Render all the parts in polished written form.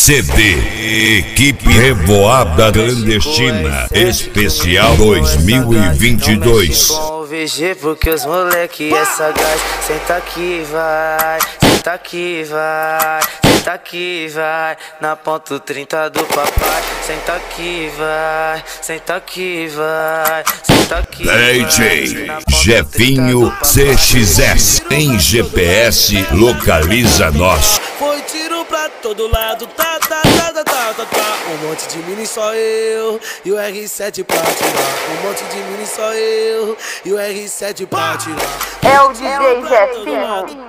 CD Equipe Revoada Clandestina Especial 2022. Com o VG porque os moleque é sagaz. Senta aqui, vai, senta aqui, vai, senta aqui, vai. Na ponto 30 do papai. Senta aqui, vai, senta aqui, vai, senta aqui, vai. DJ Jefinho CXS em GPS localiza nós. Foi tiro pra todo lado, tá. Um monte de mini só eu e o R7 pra tirar. Um monte de mini só eu e o R7 pra tirar. É o DJ Jefinho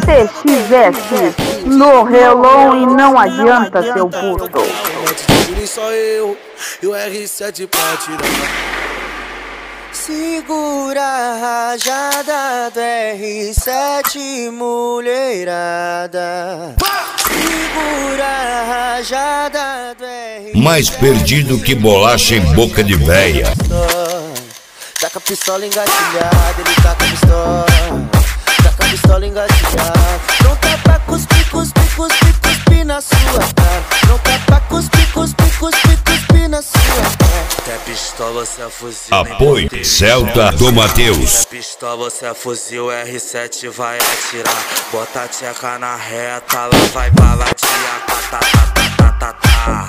CXS no relão e não adianta, seu puto. Um monte de mini só eu e o R7 pra tirar. Segura a rajada do R7, mulherada. Segura a rajada do R7. Mais perdido que bolacha em boca de véia. Taca a pistola engatilhada, ele taca a pistola. Taca a pistola engatilhada. Não tá pra cuspir, cuspir, cuspir, cuspir na sua cara. Não tá pra cuspir, cuspir, cuspir, cuspir na sua cara. Até pistola, você é fuzil. Apoio Celta do Mateus. Até pistola, você é fuzil, R7 vai atirar. Bota a tcheca na reta, lá vai baladinha. Tá, tá, tá, tá, tá, tá.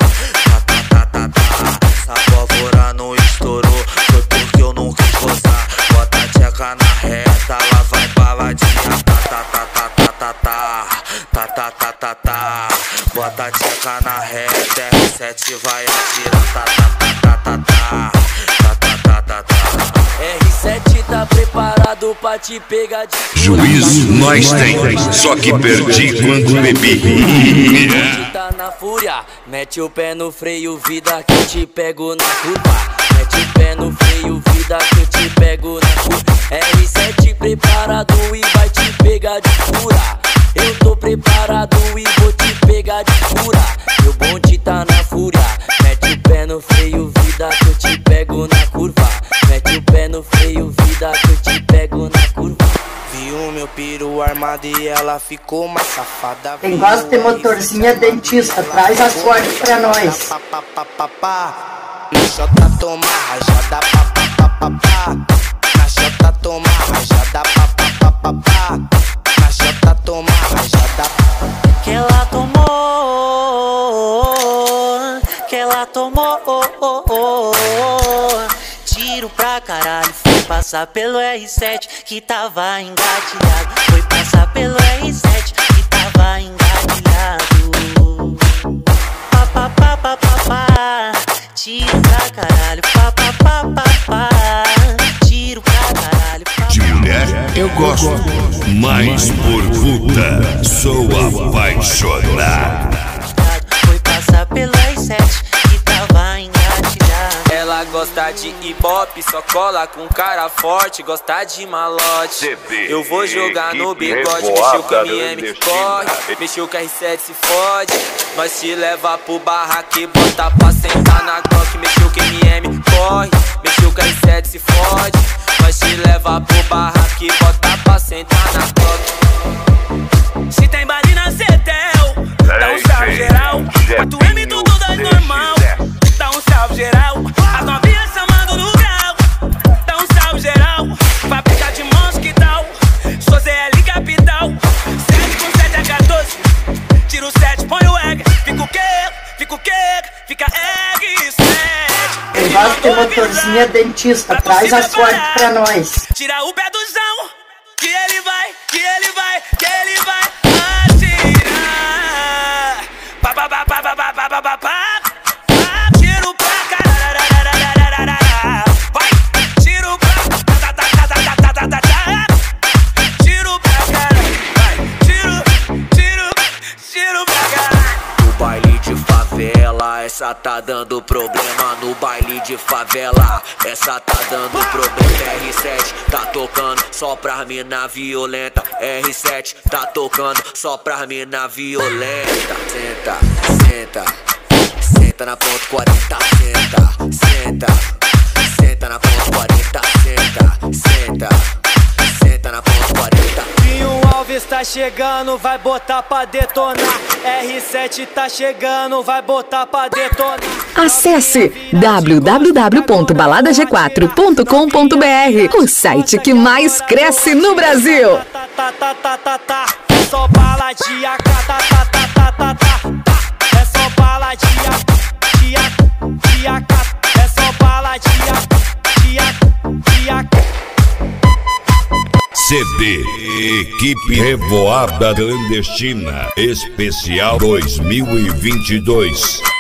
Essa pólvora não estourou, foi porque eu não quis gozar. Bota a tcheca na reta, lá vai baladinha. Tá, tá, tá, tá, tá, tá, tá. Tá, tá, tá, tá, tá. Bota a tcheca na reta, R7 vai atirar. Tá, tá, tá, tá, tá, tá. Tá, tá, tá, tá. R7 tá preparado pra te pegar de Juízo nós tem, só que perdi quando bebi. tá na fúria, mete o pé no freio, vida que eu te pego na curva. Mete o pé no freio, vida que eu te pego na curva. R7 preparado e vai te pegar de fura. Eu tô preparado e vou te pegar de fura. Meu bonde tá na fúria, mete o pé no freio, vida que eu te pego na curva. Mete o pé no freio, vida que eu te pego na curva. Vi o meu peru armado e ela ficou mais safada. Quem gosta de motorzinha dentista, traz a sorte pra nós. Na xota toma rajada, na xota toma rajada, na xota toma rajada. Que ela tomou, tiro pra caralho. Foi passar pelo R7 que tava engatilhado. Foi passar pelo R7 que tava engatilhado. Pá, pá, pá, pá, pá, pá. Tiro pra caralho, pá, pá, pá, pá, pá. Tiro pra caralho, pá, De mulher eu gosto, mas por puta sou apaixonado. foi passar pelo R7 que tava engatilhado. Ela gosta de ibope, só cola com cara forte. Gosta de malote, eu vou jogar no bigode. Mexeu com o MM, corre. Mexeu com a R7, se fode. Nós te leva pro barraque e bota pra sentar na Glock. Mexeu com o MM, corre. Mexeu com a R7, se fode. Nós te leva pro barraque e bota pra sentar na Glock. Se tem baile na Cetel, dá um salve geral. 4M tudo das normal, dá um salve geral. As novinhas chamando no grau, dá um salve geral. Fábrica de mosquital, sou ZL capital. 7 com 7 H12, tiro 7, põe o egg. Fica o quê? Fica o quê? Fica egg 7. Quem gosta de motorzinha dentista, traz a sorte pra nós. Tira o pé do chão, que ele vai, que ele vai, que ele vai atirar. Pá, pá, pá, pá, pá, pá, pá, pá, pá, pá. Tiro pra caralho, vai, tiro pra tá, tá, tá, tá, tá, tá, tá, tá. Tiro pra caralho, vai, tiro pra caralho. No baile de favela, essa tá dando problema. No baile de favela, essa tá dando problema. R7 tá tocando só pra mina violenta. R7 tá tocando só pra mina violenta. Senta, senta, senta na ponto 40. Senta, senta, senta na ponto 40. Senta, senta, senta na ponto 40. Vinho Alves tá chegando, vai botar pra detonar. R7 tá chegando, vai botar pra detonar. Acesse www.baladag4.com.br, o site que mais cresce no Brasil. É só baladinha, é só baladinha, é só baladinha, CD Equipe Revoada Clandestina Especial 2022.